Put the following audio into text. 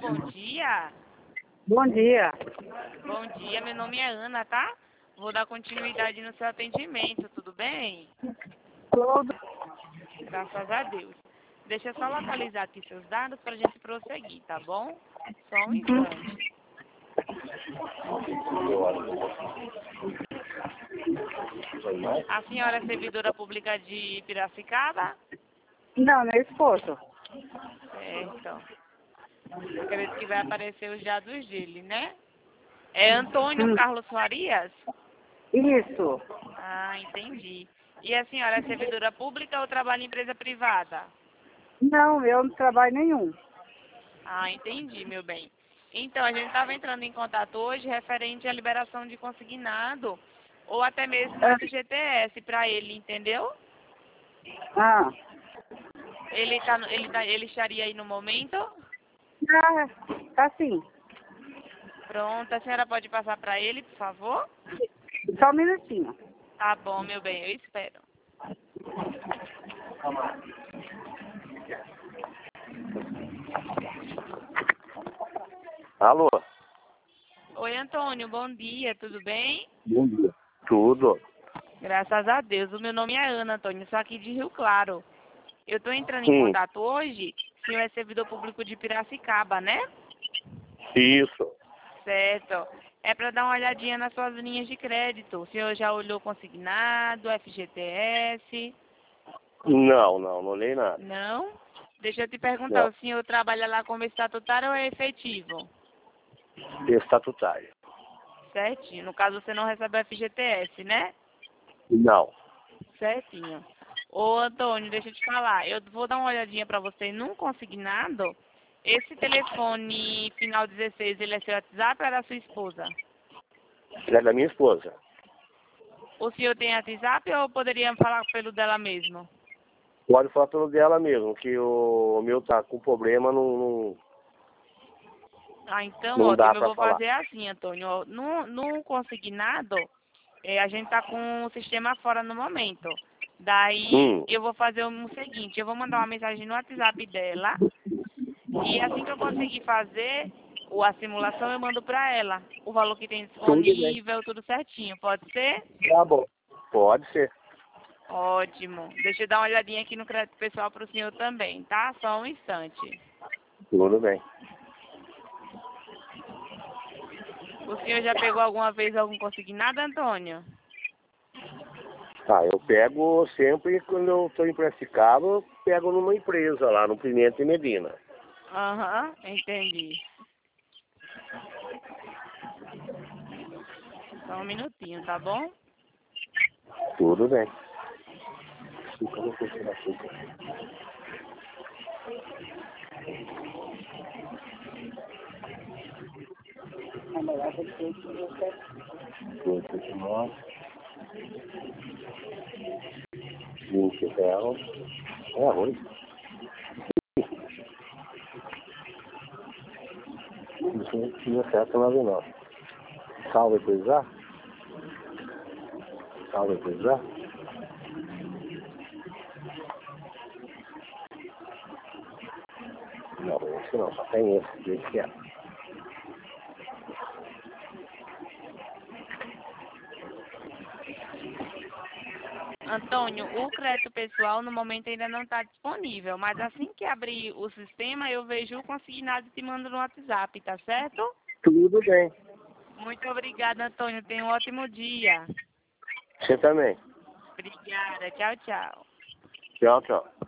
bom dia. Bom dia. Bom dia, meu nome é Ana, tá? Vou dar continuidade no seu atendimento, tudo bem? Tudo. Graças a Deus. Deixa eu só localizar aqui seus dados pra gente prosseguir, tá bom? Só um instante. A senhora é servidora pública de Piracicaba? Não, meu esposo. Certo. Acredito que vai aparecer os dados dele, né? É Antônio Carlos Farias? Isso. Ah, entendi. E a senhora é servidora pública ou trabalha em empresa privada? Não, eu não trabalho nenhum. Ah, entendi, meu bem. Então, a gente estava entrando em contato hoje referente à liberação de consignado ou até mesmo no FGTS para ele, entendeu? Ah. Ele estaria aí no momento? Ah, tá sim. Pronto, a senhora pode passar para ele, por favor? Só um minutinho. Tá bom, meu bem, eu espero. Alô? Oi, Antônio, bom dia, tudo bem? Bom dia. Tudo. Graças a Deus. O meu nome é Ana, Antônio, sou aqui de Rio Claro. Eu estou entrando em contato hoje, o senhor é servidor público de Piracicaba, né? Isso. Certo. É para dar uma olhadinha nas suas linhas de crédito. O senhor já olhou consignado, FGTS? Não olhei nada. Não? Deixa eu te perguntar, Não. o senhor trabalha lá como estatutário ou é efetivo? Estatutário. Certinho. No caso, você não recebe o FGTS, né? Não. Certinho. Ô, Antônio, deixa eu te falar. Eu vou dar uma olhadinha para você num consignado. Esse telefone final 16, ele é seu WhatsApp ou é da sua esposa? É da minha esposa. O senhor tem WhatsApp ou poderia falar pelo dela mesmo? Pode falar pelo dela mesmo, que o meu tá com problema, não Ah, então, dá ótimo. Eu pra vou falar. fazer assim, Antônio. Ó, no consignado, a gente tá com o sistema fora no momento. Daí, eu vou fazer o seguinte. Eu vou mandar uma mensagem no WhatsApp dela. E assim que eu conseguir fazer a simulação, eu mando para ela. O valor que tem Tudo bem. disponível, tudo certinho. Pode ser? Tá bom. Pode ser. Ótimo. Deixa eu dar uma olhadinha aqui no crédito pessoal para o senhor também, tá? Só um instante. Tudo bem. O senhor já pegou alguma vez algum consignado, Antônio? Tá, eu pego sempre, quando eu tô em Piracicaba, eu pego numa empresa lá, no Pimenta e Medina. Aham, entendi. Só um minutinho, tá bom? Tudo bem. Açúcar, não sei tirar açúcar. R$20. É arroz. Tinha certo 99. Sal vai precisar? Sal vai precisar? Não, esse não, só tem esse que é. Antônio, o crédito pessoal no momento ainda não está disponível, mas assim que abrir o sistema, eu vejo o consignado e te mando no WhatsApp, tá certo? Tudo bem. Muito obrigada, Antônio. Tenha um ótimo dia. Você também. Obrigada. Tchau, tchau. Tchau, tchau.